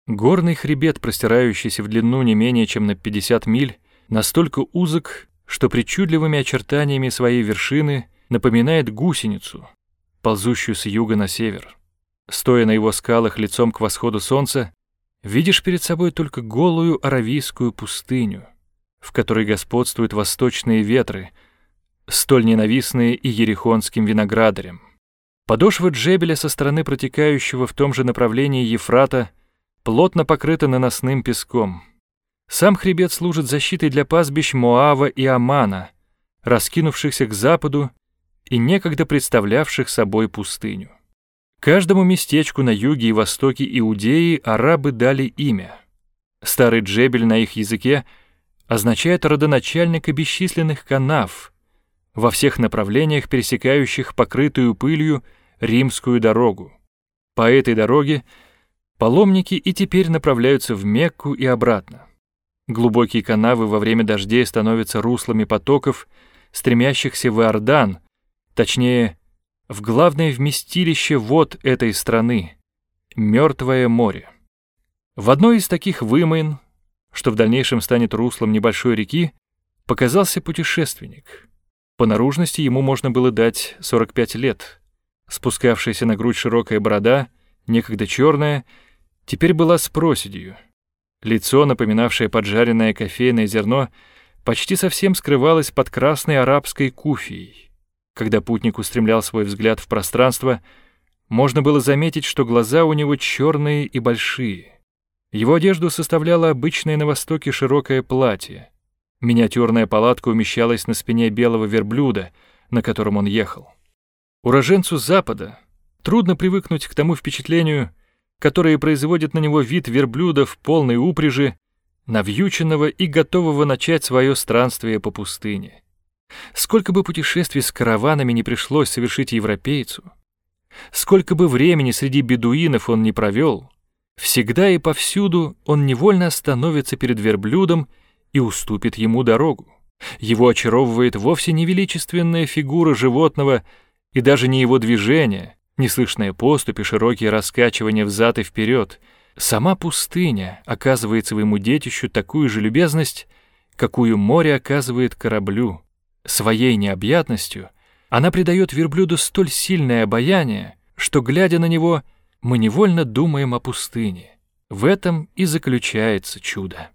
Горный хребет, простирающийся в длину не менее чем на 50 миль, настолько узок, что причудливыми очертаниями своей вершины напоминает гусеницу, ползущую с юга на север. Стоя на его скалах лицом к восходу солнца, видишь перед собой только голую аравийскую пустыню, в которой господствуют восточные ветры, столь ненавистные и ерихонским виноградарям. Подошва Джебеля со стороны протекающего в том же направлении Ефрата плотно покрыта наносным песком. Сам хребет служит защитой для пастбищ Моава и Амана, раскинувшихся к западу и некогда представлявших собой пустыню. Каждому местечку на юге и востоке Иудеи арабы дали имя. Старый Джебель на их языке означает родоначальника бесчисленных канав, во всех направлениях пересекающих покрытую пылью римскую дорогу. По этой дороге паломники и теперь направляются в Мекку и обратно. Глубокие канавы во время дождей становятся руслами потоков, стремящихся в Иордан, точнее, в главное вместилище вод этой страны — Мертвое море. В одной из таких вымоин, что в дальнейшем станет руслом небольшой реки, показался путешественник. По наружности ему можно было дать 45 лет. Спускавшаяся на грудь широкая борода, некогда черная, теперь была с проседью. Лицо, напоминавшее поджаренное кофейное зерно, почти совсем скрывалось под красной арабской куфией. Когда путник устремлял свой взгляд в пространство, можно было заметить, что глаза у него черные и большие. Его одежду составляло обычное на Востоке широкое платье. Миниатюрная палатка умещалась на спине белого верблюда, на котором он ехал. Уроженцу Запада трудно привыкнуть к тому впечатлению, которое производит на него вид верблюда в полной упряжи, навьюченного и готового начать свое странствие по пустыне. Сколько бы путешествий с караванами не пришлось совершить европейцу, сколько бы времени среди бедуинов он не провел, всегда и повсюду он невольно остановится перед верблюдом и уступит ему дорогу. Его очаровывает вовсе не величественная фигура животного и даже не его движение, неслышная поступь и широкие раскачивания взад и вперед. Сама пустыня оказывает своему детищу такую же любезность, какую море оказывает кораблю. Своей необъятностью она придает верблюду столь сильное обаяние, что, глядя на него, мы невольно думаем о пустыне. В этом и заключается чудо.